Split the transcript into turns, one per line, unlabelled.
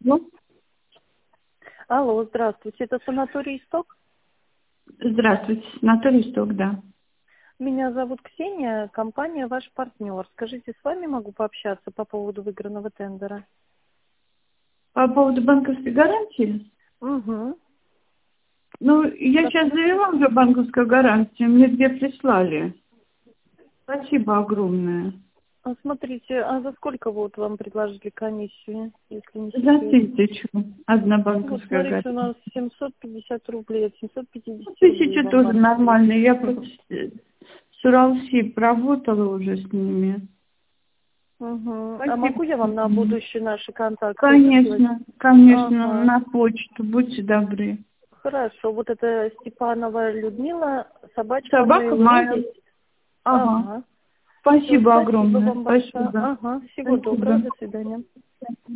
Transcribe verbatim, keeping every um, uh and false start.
Ну,
Алло, здравствуйте, это санаторий «Исток»?
здравствуйте, Анатолий Сток, да.
Меня зовут Ксения, компания «Ваш партнер». Скажите, с вами могу пообщаться по поводу выигранного тендера?
По поводу банковской гарантии?
Угу.
Ну, я сейчас завела уже банковскую гарантию, мне две прислали. Спасибо огромное.
Смотрите, а за сколько вот вам предложили комиссию, если не
За
секрет?
тысячу одна
Вот
банковская
смотрите, у
гарантия.
нас семьсот пятьдесят рублей, от семьсот пятьдесят рублей
Тысяча
вам
тоже
надо.
нормально, я просто с Уралси проработала уже с ними.
Угу. А
Спасибо.
могу я вам на будущее наши контакты выслать?
Конечно, конечно,
Ага.
на почту, будьте добры.
Хорошо, вот это Степанова Людмила, собачка
Собака
Mail.ru
моя.
есть?
Ага.
Ага. Все,
Спасибо
спасибо
огромное.
вам большое.
Спасибо.
Ага, всего доброго,
Спасибо.
до свидания.